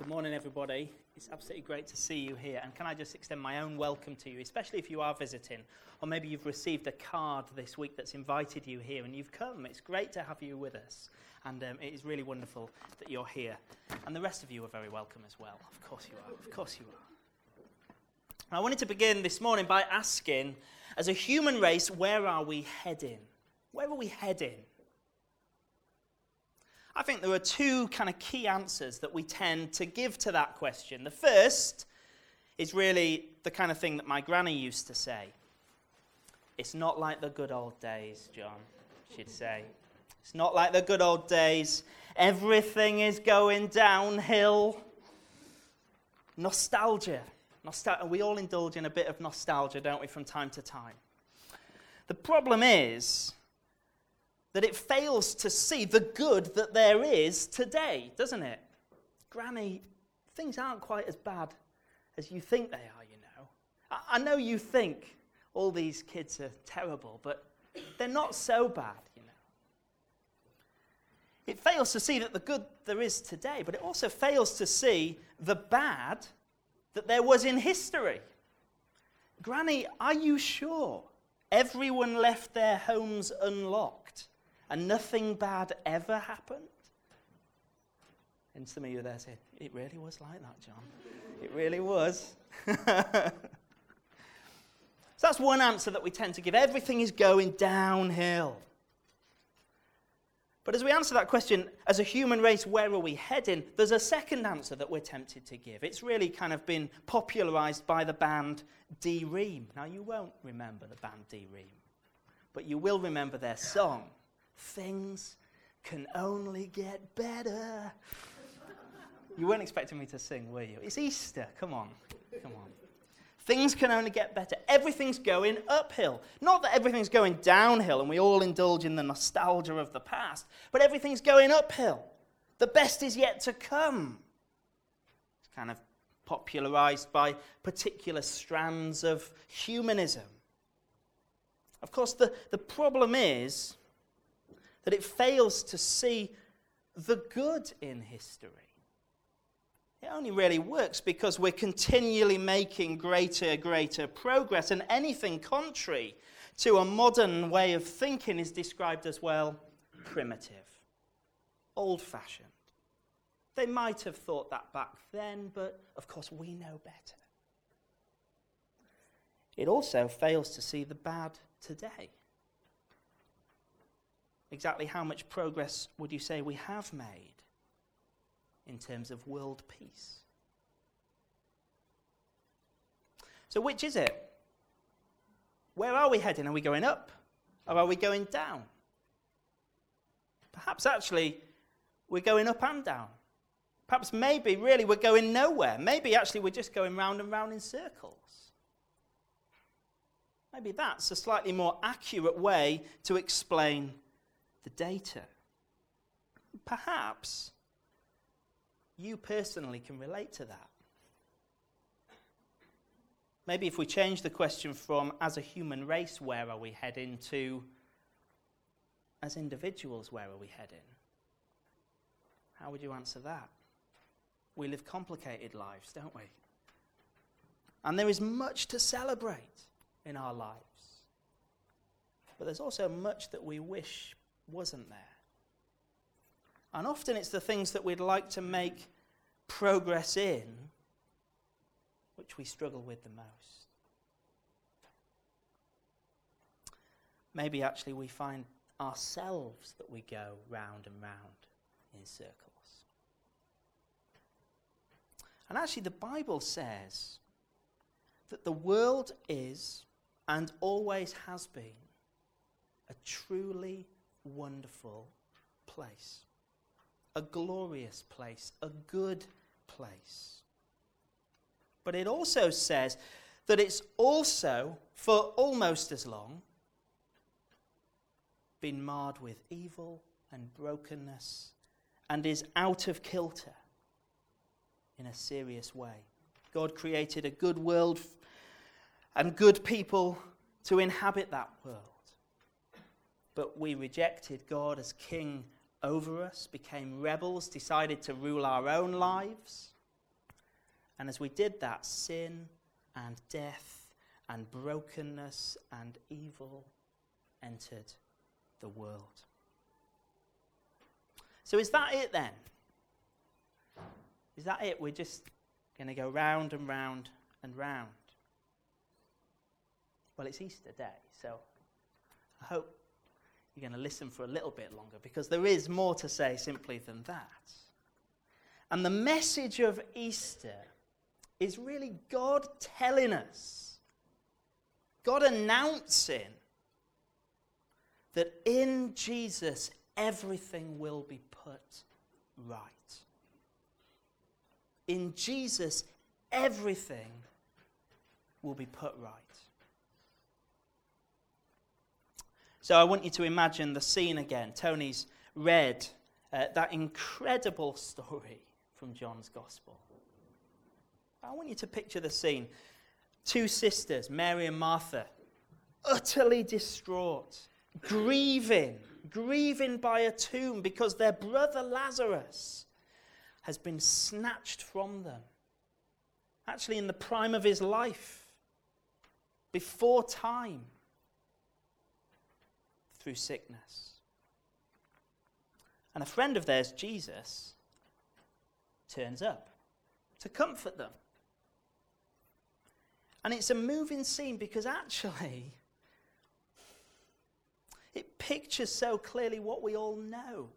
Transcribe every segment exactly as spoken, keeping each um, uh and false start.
Good morning, everybody. It's absolutely great to see you here. And can I just extend my own welcome to you, especially if you are visiting, or maybe you've received a card this week that's invited you here and you've come. It's great to have you with us. And um, it is really wonderful that you're here. And the rest of you are very welcome as well. Of course you are. Of course you are. I wanted to begin this morning by asking, as a human race, where are we heading? Where are we heading? I think there are two kind of key answers that we tend to give to that question. The first is really the kind of thing that my granny used to say. It's not like the good old days, John, she'd say. It's not like the good old days. Everything is going downhill. Nostalgia. Nostal- we all indulge in a bit of nostalgia, don't we, from time to time? The problem is that it fails to see the good that there is today, doesn't it? Granny, things aren't quite as bad as you think they are, you know. I, I know you think all these kids are terrible, but they're not so bad, you know. It fails to see that the good there is today, but it also fails to see the bad that there was in history. Granny, are you sure everyone left their homes unlocked and nothing bad ever happened? And some of you are there saying, it really was like that, John. It really was. So that's one answer that we tend to give. Everything is going downhill. But as we answer that question, as a human race, where are we heading? There's a second answer that we're tempted to give. It's really kind of been popularized by the band D-Ream. Now, you won't remember the band D-Ream, but you will remember their song, Things Can Only Get Better. You weren't expecting me to sing, were you? It's Easter. Come on. Come on. Things can only get better. Everything's going uphill. Not that everything's going downhill and we all indulge in the nostalgia of the past, but everything's going uphill. The best is yet to come. It's kind of popularized by particular strands of humanism. Of course, the, the problem is that it fails to see the good in history. It only really works because we're continually making greater, greater progress, and anything contrary to a modern way of thinking is described as, well, primitive, old-fashioned. They might have thought that back then, but of course we know better. It also fails to see the bad today. Exactly how much progress would you say we have made in terms of world peace? So which is it? Where are we heading? Are we going up or are we going down? Perhaps actually we're going up and down. Perhaps maybe really we're going nowhere. Maybe actually we're just going round and round in circles. Maybe that's a slightly more accurate way to explain the data. Perhaps you personally can relate to that. Maybe if we change the question from, as a human race, where are we heading, to, as individuals, where are we heading? How would you answer that? We live complicated lives, don't we? And there is much to celebrate in our lives. But there's also much that we wish wasn't there. And often it's the things that we'd like to make progress in which we struggle with the most. Maybe actually we find ourselves that we go round and round in circles. And actually the Bible says that the world is and always has been a truly wonderful place. A glorious place, a good place. But it also says that it's also, for almost as long, been marred with evil and brokenness and is out of kilter in a serious way. God created a good world and good people to inhabit that world. But we rejected God as king over us, became rebels, decided to rule our own lives, And as we did that, sin and death and brokenness and evil entered the world. So is that it then? Is that it? We're just going to go round and round and round. Well, it's Easter Day, so I hope you're going to listen for a little bit longer, because there is more to say simply than that. And the message of Easter is really God telling us, God announcing that in Jesus everything will be put right. In Jesus everything will be put right. So I want you to imagine the scene again. Tony's read uh, that incredible story from John's Gospel. I want you to picture the scene. Two sisters, Mary and Martha, utterly distraught, grieving, grieving by a tomb because their brother Lazarus has been snatched from them. Actually, in the prime of his life, before time, through sickness. And a friend of theirs, Jesus, turns up to comfort them. And it's a moving scene because actually it pictures so clearly what we all know.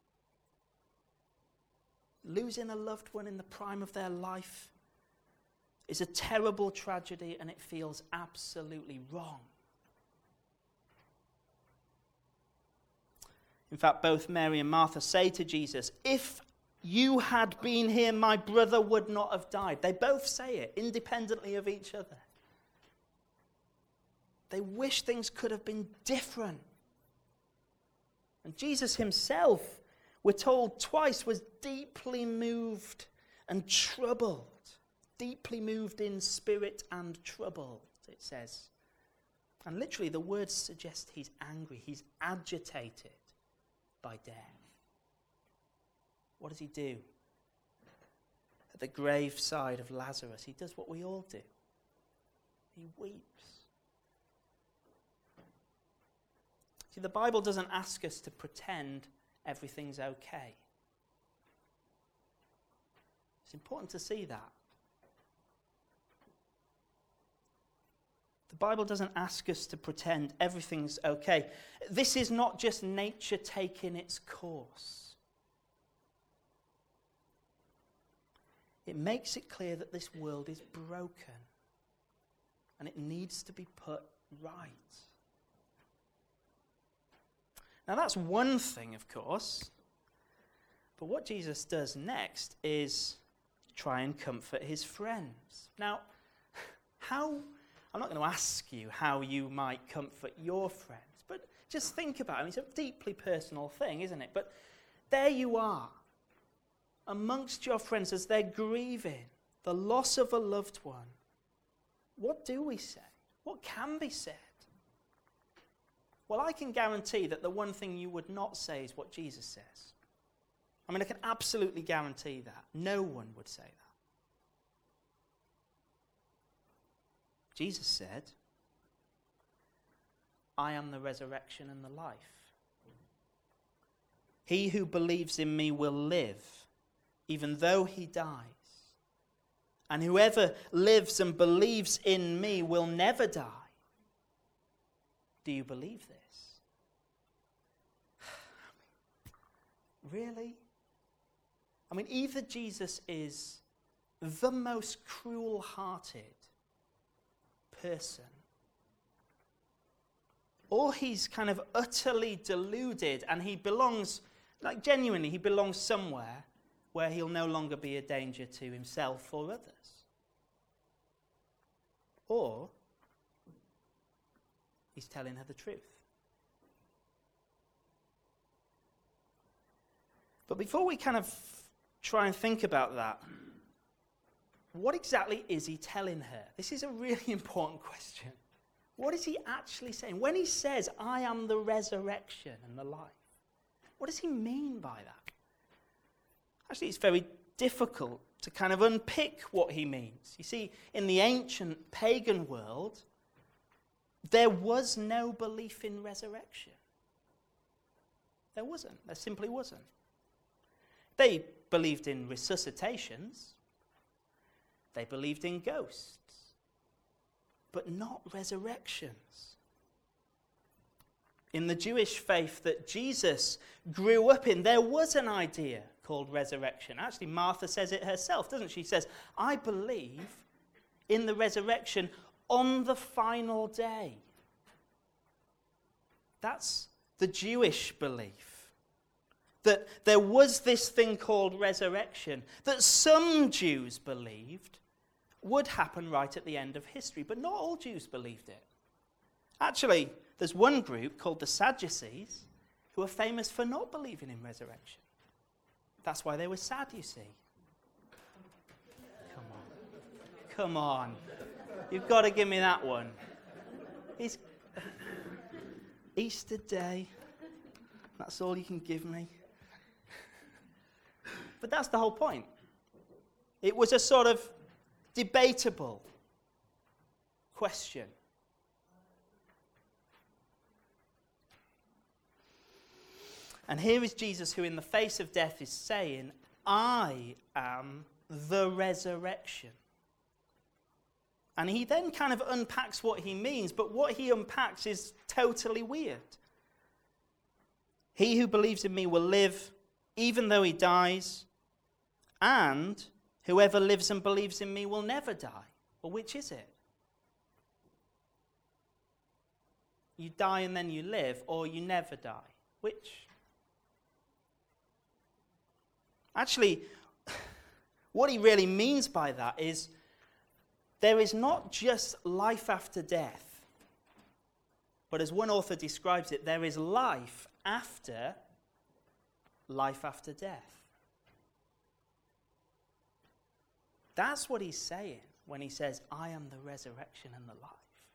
Losing a loved one in the prime of their life is a terrible tragedy, and it feels absolutely wrong. In fact, both Mary and Martha say to Jesus, "If you had been here, my brother would not have died." They both say it independently of each other. They wish things could have been different. And Jesus himself, we're told twice, was deeply moved and troubled. Deeply moved in spirit and troubled, it says. And literally the words suggest he's angry, he's agitated by death. What does he do? At the grave side of Lazarus, he does what we all do. He weeps. See, the Bible doesn't ask us to pretend everything's okay. It's important to see that. The Bible doesn't ask us to pretend everything's okay. This is not just nature taking its course. It makes it clear that this world is broken and it needs to be put right. Now that's one thing, of course. But what Jesus does next is try and comfort his friends. Now, how... I'm not going to ask you how you might comfort your friends, but just think about it. It's a deeply personal thing, isn't it? But there you are, amongst your friends as they're grieving the loss of a loved one. What do we say? What can be said? Well, I can guarantee that the one thing you would not say is what Jesus says. I mean, I can absolutely guarantee that. No one would say that. Jesus said, "I am the resurrection and the life. He who believes in me will live, even though he dies. And whoever lives and believes in me will never die." Do you believe this? Really? I mean, either Jesus is the most cruel-hearted person, or he's kind of utterly deluded and he belongs, like genuinely, he belongs somewhere where he'll no longer be a danger to himself or others. Or he's telling her the truth. But before we kind of try and think about that, what exactly is he telling her? This is a really important question. What is he actually saying? When he says, "I am the resurrection and the life," what does he mean by that? Actually, it's very difficult to kind of unpick what he means. You see, in the ancient pagan world, there was no belief in resurrection. There wasn't. There simply wasn't. They believed in resuscitations. They believed in ghosts. But not resurrections. In the Jewish faith that Jesus grew up in, there was an idea called resurrection. Actually, Martha says it herself, doesn't she? She says, I believe in the resurrection on the final day. That's the Jewish belief. That there was this thing called resurrection that some Jews believed would happen right at the end of history, but not all Jews believed it. Actually, there's one group called the Sadducees who are famous for not believing in resurrection. That's why they were sad, you see. Come on. Come on. You've got to give me that one. It's Easter Day. That's all you can give me. But that's the whole point. It was a sort of debatable question. And here is Jesus who in the face of death is saying, I am the resurrection. And he then kind of unpacks what he means, but what he unpacks is totally weird. He who believes in me will live even though he dies, and whoever lives and believes in me will never die. Well, which is it? You die and then you live, or you never die? Which? Actually, what he really means by that is there is not just life after death, but as one author describes it, there is life after life after death. That's what he's saying when he says, I am the resurrection and the life.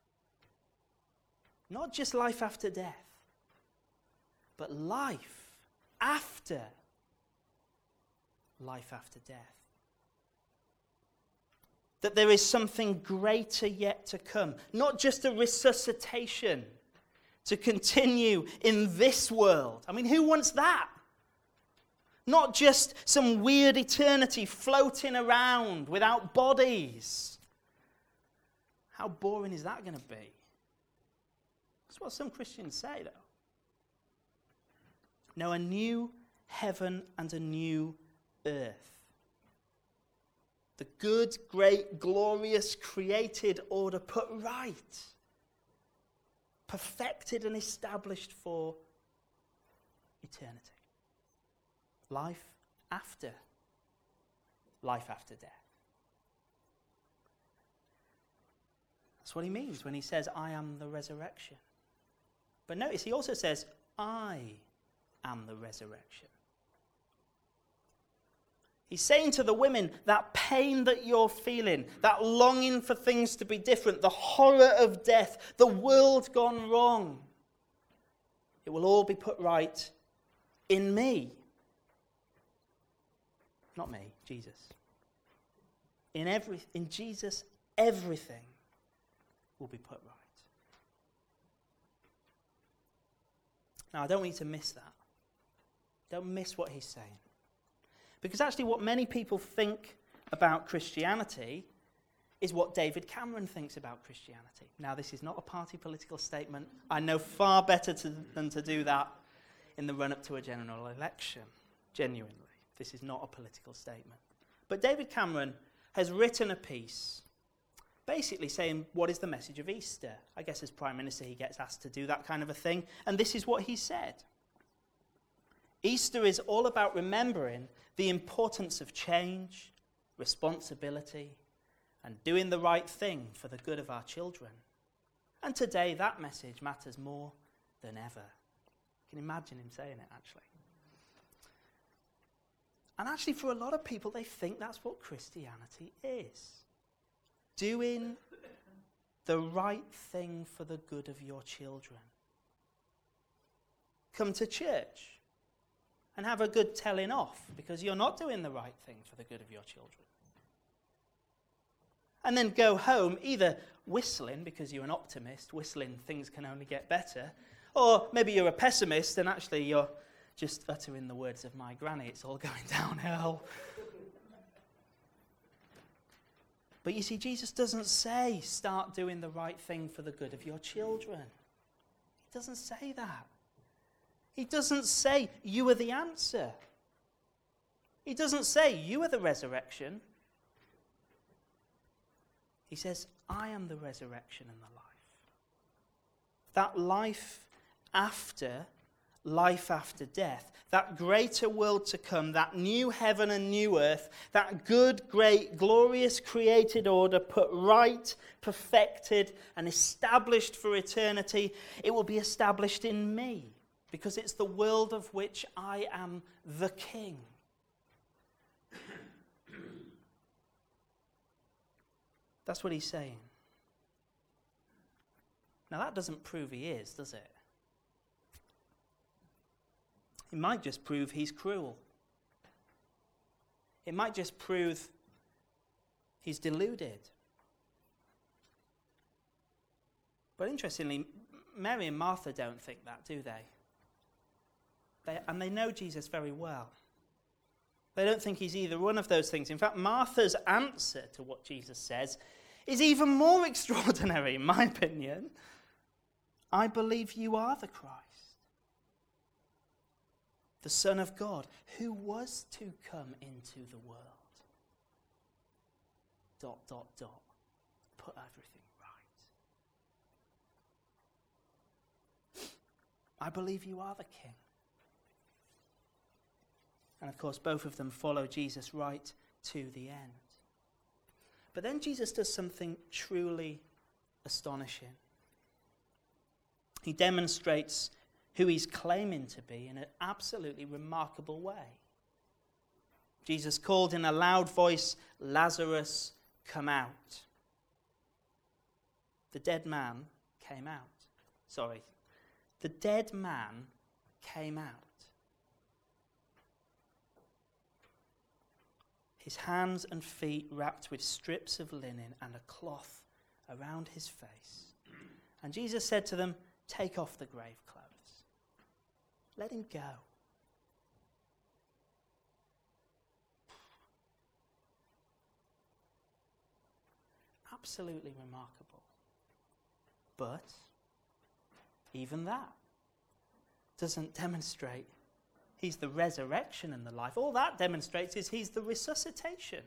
Not just life after death, but life after life after death. That there is something greater yet to come. Not just a resuscitation to continue in this world. I mean, who wants that? Not just some weird eternity floating around without bodies. How boring is that going to be? That's what some Christians say, though. No, a new heaven and a new earth. The good, great, glorious, created order put right. Perfected and established for eternity. Life after. Life after death. That's what he means when he says, I am the resurrection. But notice he also says, I am the resurrection. He's saying to the women, that pain that you're feeling, that longing for things to be different, the horror of death, the world gone wrong, it will all be put right in me. Not me, Jesus. In every, in Jesus, everything will be put right. Now, I don't want you to miss that. Don't miss what he's saying. Because actually what many people think about Christianity is what David Cameron thinks about Christianity. Now, this is not a party political statement. I know far better to, than to do that in the run-up to a general election. Genuinely. This is not a political statement. But David Cameron has written a piece basically saying, what is the message of Easter? I guess as Prime Minister he gets asked to do that kind of a thing. And this is what he said. Easter is all about remembering the importance of change, responsibility, and doing the right thing for the good of our children. And today that message matters more than ever. You can imagine him saying it, actually. And actually for a lot of people, they think that's what Christianity is. Doing the right thing for the good of your children. Come to church. and have a good telling off because you're not doing the right thing for the good of your children. And then go home either whistling because you're an optimist, whistling things can only get better, or maybe you're a pessimist and actually you're just uttering the words of my granny, it's all going downhill. But you see, Jesus doesn't say start doing the right thing for the good of your children. He doesn't say that. He doesn't say you are the answer. He doesn't say you are the resurrection. He says, I am the resurrection and the life. That life after, life after death, that greater world to come, that new heaven and new earth, that good, great, glorious created order put right, perfected, and established for eternity, it will be established in me because it's the world of which I am the king. That's what he's saying. Now that doesn't prove he is, does it? It might just prove he's cruel. It might just prove he's deluded. But interestingly, Mary and Martha don't think that, do they? they? And they know Jesus very well. They don't think he's either one of those things. In fact, Martha's answer to what Jesus says is even more extraordinary, in my opinion. I believe you are the Christ, the Son of God, who was to come into the world. Dot, dot, dot. Put everything right. I believe you are the King. And of course, both of them follow Jesus right to the end. But then Jesus does something truly astonishing. He demonstrates who he's claiming to be in an absolutely remarkable way. Jesus called in a loud voice, Lazarus, come out. The dead man came out. Sorry. The dead man came out. His hands and feet wrapped with strips of linen and a cloth around his face. And Jesus said to them, take off the grave clothes. Let him go. Absolutely remarkable. But even that doesn't demonstrate he's the resurrection and the life. All that demonstrates is he's the resuscitation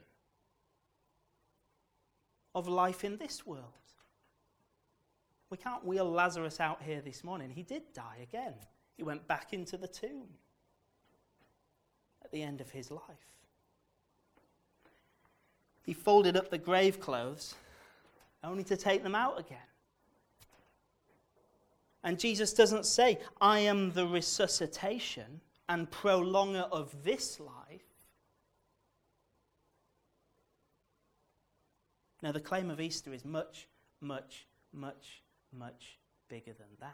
of life in this world. We can't wheel Lazarus out here this morning. He did die again. He went back into the tomb at the end of his life. He folded up the grave clothes only to take them out again. And Jesus doesn't say, I am the resuscitation and prolonger of this life. Now, the claim of Easter is much, much, much, much bigger than that.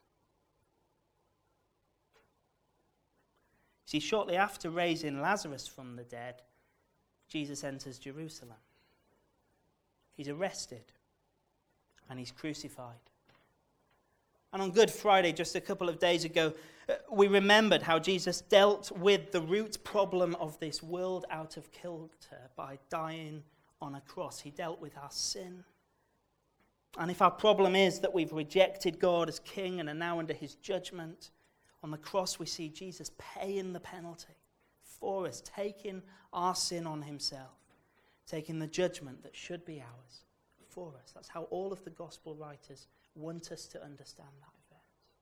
See, shortly after raising Lazarus from the dead, Jesus enters Jerusalem. He's arrested and he's crucified. And on Good Friday, just a couple of days ago, we remembered how Jesus dealt with the root problem of this world out of kilter by dying on a cross. He dealt with our sin. And if our problem is that we've rejected God as King and are now under his judgment, on the cross we see Jesus paying the penalty for us, taking our sin on himself, taking the judgment that should be ours for us. That's how all of the gospel writers want us to understand that event.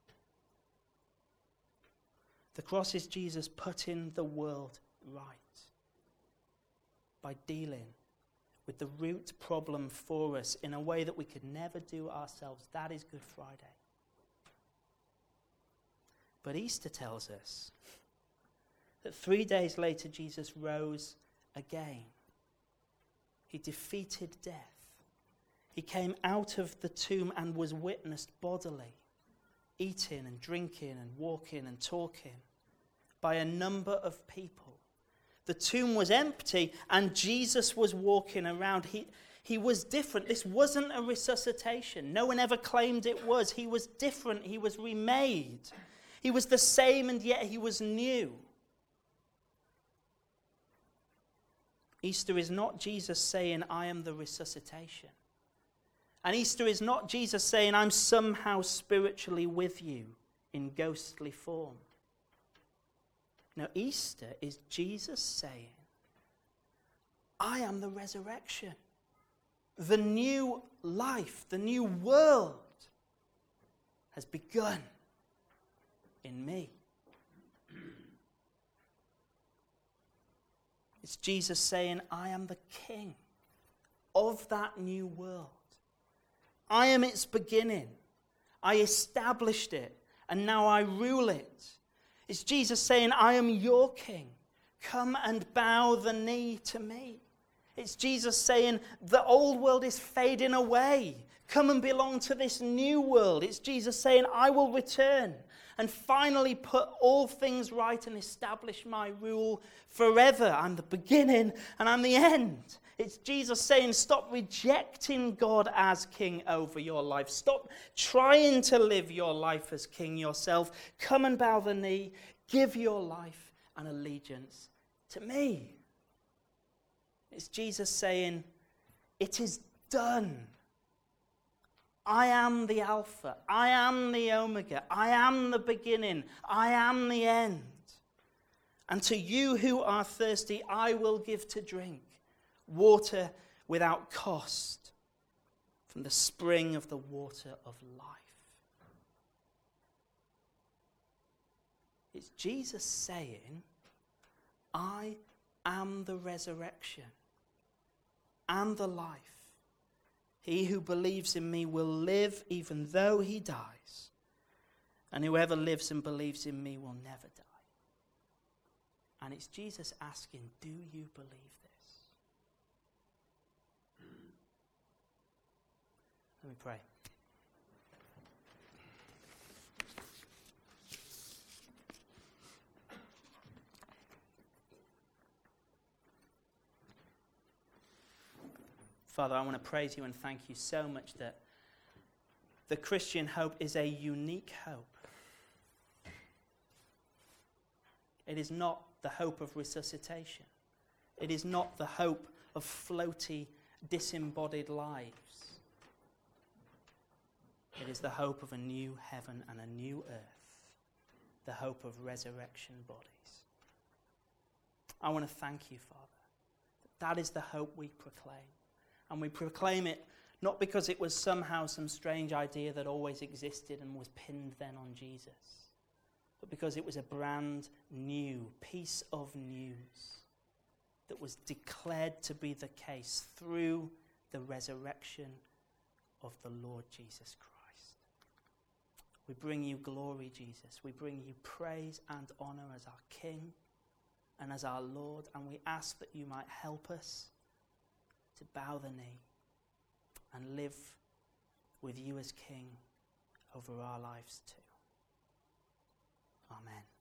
The cross is Jesus putting the world right by dealing with the root problem for us in a way that we could never do ourselves. That is Good Friday. But Easter tells us that three days later Jesus rose again. He defeated death. He came out of the tomb and was witnessed bodily, eating and drinking and walking and talking, by a number of people. The tomb was empty and Jesus was walking around. He, he was different. This wasn't a resuscitation. No one ever claimed it was. He was different. He was remade. He was the same and yet he was new. Easter is not Jesus saying, I am the resuscitation. And Easter is not Jesus saying, I'm somehow spiritually with you in ghostly form. No, Easter is Jesus saying, I am the resurrection. The new life, the new world has begun in me. It's Jesus saying, I am the king of that new world. I am its beginning. I established it, and now I rule it. It's Jesus saying, I am your king. Come and bow the knee to me. It's Jesus saying, the old world is fading away. Come and belong to this new world. It's Jesus saying, I will return and finally put all things right and establish my rule forever. I'm the beginning and I'm the end. It's Jesus saying, stop rejecting God as king over your life. Stop trying to live your life as king yourself. Come and bow the knee. Give your life and allegiance to me. It's Jesus saying, it is done. I am the Alpha. I am the Omega. I am the beginning. I am the end. And to you who are thirsty, I will give to drink water without cost from the spring of the water of life. It's Jesus saying, I am the resurrection and the life. He who believes in me will live even though he dies. And whoever lives and believes in me will never die. And it's Jesus asking, do you believe this? Let me pray. Father, I want to praise you and thank you so much that the Christian hope is a unique hope. It is not the hope of resuscitation. It is not the hope of floaty, disembodied lives. It is the hope of a new heaven and a new earth, the hope of resurrection bodies. I want to thank you, Father, that that is the hope we proclaim. And we proclaim it not because it was somehow some strange idea that always existed and was pinned then on Jesus, but because it was a brand new piece of news that was declared to be the case through the resurrection of the Lord Jesus Christ. We bring you glory, Jesus. We bring you praise and honor as our King and as our Lord, and we ask that you might help us to bow the knee and live with you as King over our lives too. Amen.